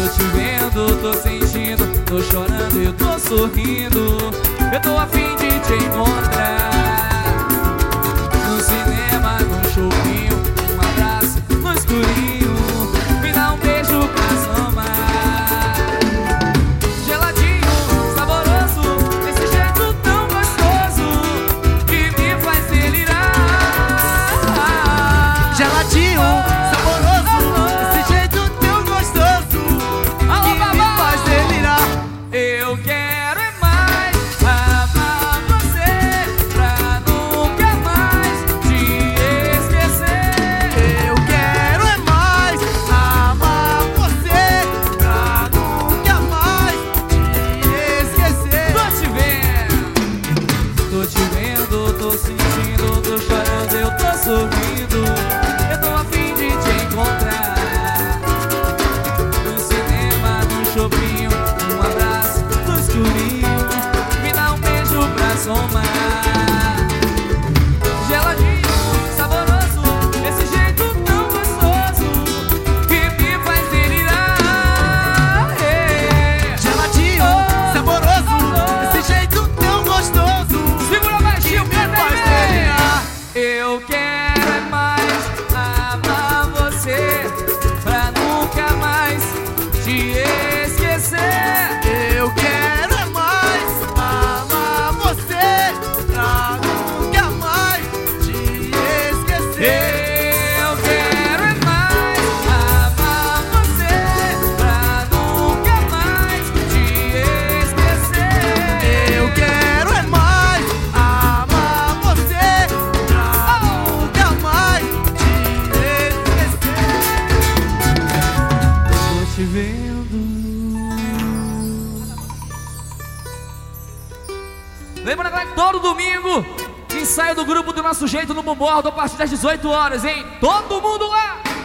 te vendo, tô sentindo, tô chorando, eu tô sorrindo. Eu tô a fim de te encontrar no cinema, no shopping, um abraço no escurinho. Me dá um beijo pra somar. Geladinho, saboroso, esse jeito tão gostoso que me faz delirar. Geladinho, saboroso, esse jeito tão gostoso que me faz delirar. Eu quero é mais amar você pra nunca mais te esquecer. Eu quero é mais amar você pra nunca mais te esquecer. Tô te vendo, tô sentindo, tô chorando, eu tô sorrindo. Eu tô a fim de te encontrar no cinema, no shopping, um abraço no escurinho. Me dá um beijo pra somar. Geladinho, saboroso, esse jeito tão gostoso que me faz delirar. Geladinho, saboroso, esse jeito tão gostoso Segura baixinho, que me faz delirar. Eu quero é mais amar você pra nunca mais te esquecer. Eu quero é mais amar você pra nunca mais te esquecer. Eu quero é mais amar você pra nunca mais te esquecer. Eu quero é mais amar você pra nunca mais te esquecer. Tô te vendo. Lembra, galera, que todo domingo ensaio do grupo do Nosso Jeito no Bumbordo a partir das 18 horas, hein? Todo mundo lá!